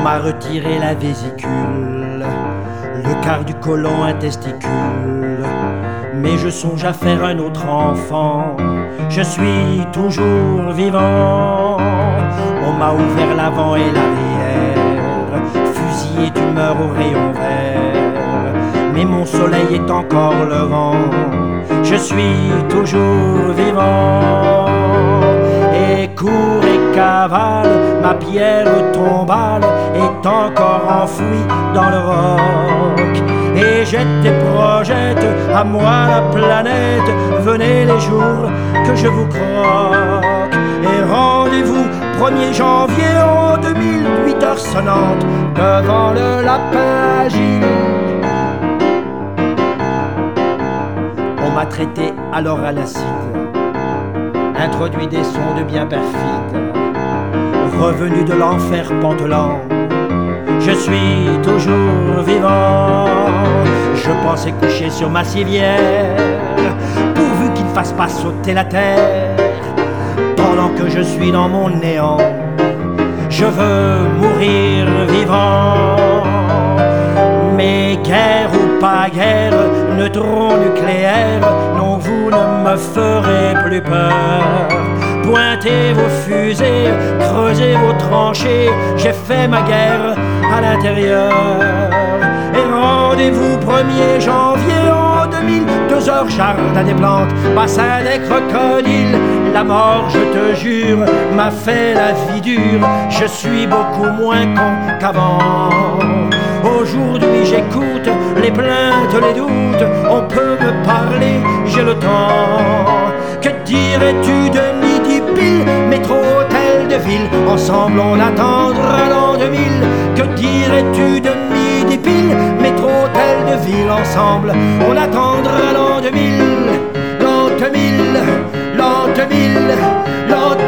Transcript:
m'a retiré la vésicule, le quart du côlon, un testicule. Mais je songe à faire un autre enfant, je suis toujours vivant. On m'a ouvert l'avant et l'arrière, fusillé tu meurs au rayon vert. Mais mon soleil est encore levant, je suis toujours vivant. Et cours et cavale, ma pierre tombale est encore enfouie dans le roc. Et jette et projette à moi la planète, venez les jours que je vous croque. Et rendez-vous 1er janvier en 2000, 8h sonnantes, devant le lapin Gilles. On m'a traité alors à l'acide, introduit des sons de bien perfides. Revenu de l'enfer pantelant, je suis toujours vivant. Je pensais coucher sur ma civière, pourvu qu'il ne fasse pas sauter la terre. Pendant que je suis dans mon néant, je veux mourir vivant. Mais guerre ou pas guerre, neutron nucléaire, non vous ne me ferez plus peur. Pointez vos fusées, creusez vos tranchées, j'ai fait ma guerre à l'intérieur. Et rendez-vous 1er janvier en 2000, 2h jardin des plantes, bassin des crocodiles. La mort, je te jure, m'a fait la vie dure, je suis beaucoup moins con qu'avant. Aujourd'hui j'écoute les plaintes, les doutes, on peut me parler, j'ai le temps. Que dirais-tu de midi pile, métro, hôtel de ville, ensemble on attendra l'an 2000. Que dirais-tu de midi pile, métro, hôtel de ville, ensemble on attendra l'an 2000. L'an 2000, l'an 2000, l'an